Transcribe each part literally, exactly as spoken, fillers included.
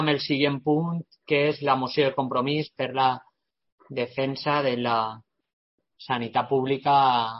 amb el següent punt, que és la moció de compromís per la defensa de la sanitat pública.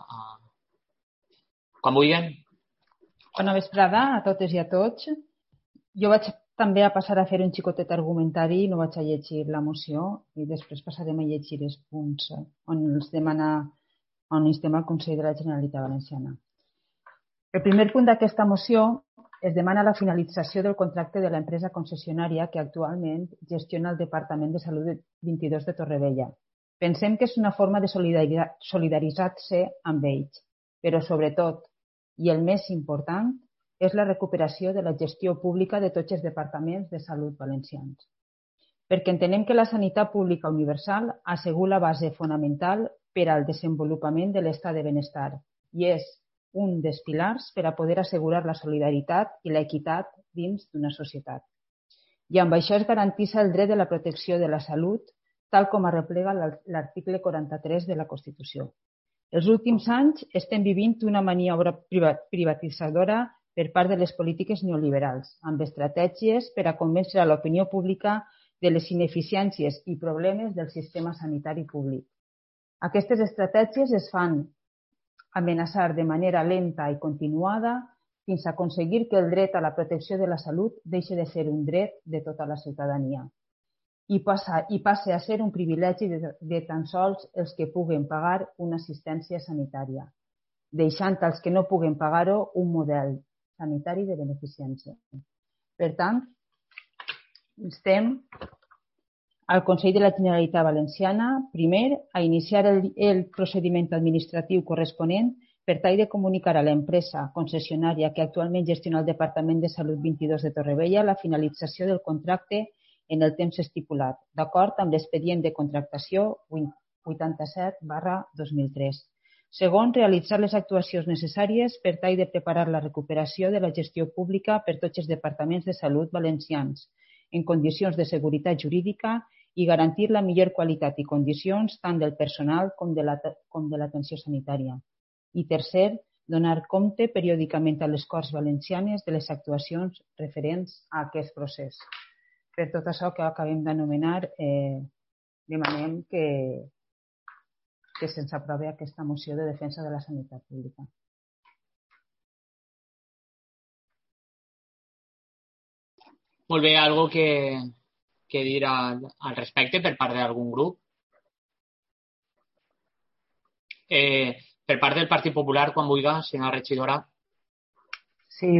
Quan vulguin. Bona vesprada a totes i a tots. Jo vaig també a passar a fer un xicotet argumentari, no vaig a llegir la moció i després passarem a llegir els punts on els demana, on instem al Consell de la Generalitat Valenciana. El primer punt d'aquesta moció es demana la finalització del contracte de l'empresa concessionària que actualment gestiona el Departament de Salut vint-i-dos de Torrevella. Pensem que és una forma de solidaritzar-se amb ells, però sobretot, i el més important, és la recuperació de la gestió pública de tots els departaments de salut valencians. Perquè entenem que la sanitat pública universal assegura la base fonamental per al desenvolupament de l'estat de benestar i és un dels pilars per a poder assegurar la solidaritat i l'equitat dins d'una societat. I amb això es garanteix el dret de la protecció de la salut, tal com arreplega l'article quaranta-tres de la Constitució. Els últims anys estem vivint una maniobra privatitzadora per part de les polítiques neoliberals, amb estratègies per a convèncer a l'opinió pública de les ineficiències i problemes del sistema sanitari públic. Aquestes estratègies es fan amenaçar de manera lenta i continuada fins a aconseguir que el dret a la protecció de la salut deixi de ser un dret de tota la ciutadania i passi a ser un privilegi de tan sols els que puguen pagar una assistència sanitària, deixant als que no puguen pagar-ho un model sanitari de beneficència. Per tant, instem al Consell de la Generalitat Valenciana, primer, a iniciar el, el procediment administratiu corresponent per tal de comunicar a l'empresa concessionària que actualment gestiona el Departament de Salut vint-i-dos de Torrevella la finalització del contracte en el temps estipulat, d'acord amb l'expedient de contractació vuitanta-set barra dos mil tres. Segon, realitzar les actuacions necessàries per tal de preparar la recuperació de la gestió pública per tots els departaments de salut valencians en condicions de seguretat jurídica i garantir la millor qualitat i condicions tant del personal com de l'atenció sanitària. I tercer, donar compte periòdicament a les Corts Valencianes de les actuacions referents a aquest procés. Per tot això que acabem d'anomenar, eh, demanem que, que se'ns aprovi aquesta moció de defensa de la sanitat pública. Molt bé, algo que, que dir al, al respecte per part d'algun grup? Eh, per part del Partit Popular, quan vulgui, senyora regidora.